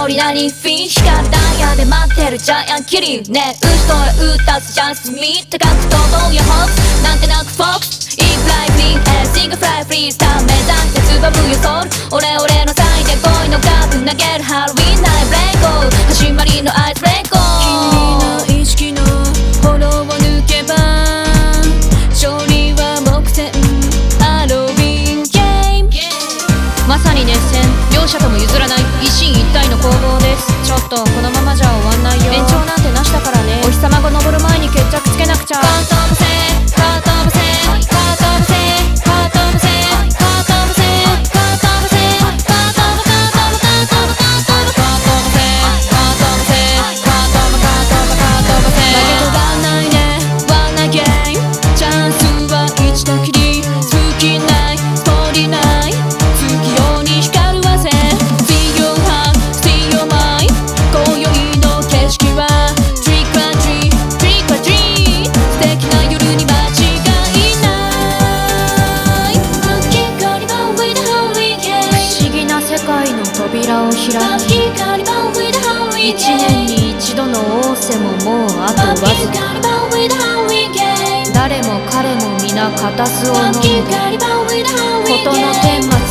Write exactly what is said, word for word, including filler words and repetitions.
り何フィッシュからダイヤで待ってるジャイアンキリねウストへ歌すジャスミ高く飛ぼうやホープなんてなくフォークスイーフライフリーエーシングフライフリースター目指してつばむよソウル俺俺のサイで恋のカーブ投げるハロウィンナイブレイコー始まりのアイスブレイコー君の意識の炎を抜けば勝利は目前ハロウィンゲームまさに熱戦両者とも譲らない一進一退の攻防ですちょっとこのままじゃ終わんないよ延長なんてなしだからねお日様が昇る前に決着つけなくちゃカートムセカートムセカートムセカートムセカートムセカートムセカートムカートムカートムカートムカートムセカートムセカートムカートムカートムセ負けとワンナイねワンナイゲームチャンスは一度きり尽きないストーリーない月夜に光る汗 See your heart, see your mind 今宵の景色は Trick or treat, trick or treat 素敵な夜に間違いない Lucky Carnival with the Halloween game 不思議な世界の扉を開く Lucky Carnival with the Halloween game 一年に一度の仰せももうあとわずか Lucky Carnival with the Halloween game 誰も彼も皆固唾を飲む Lucky Carnival with the Halloween game 事の顛末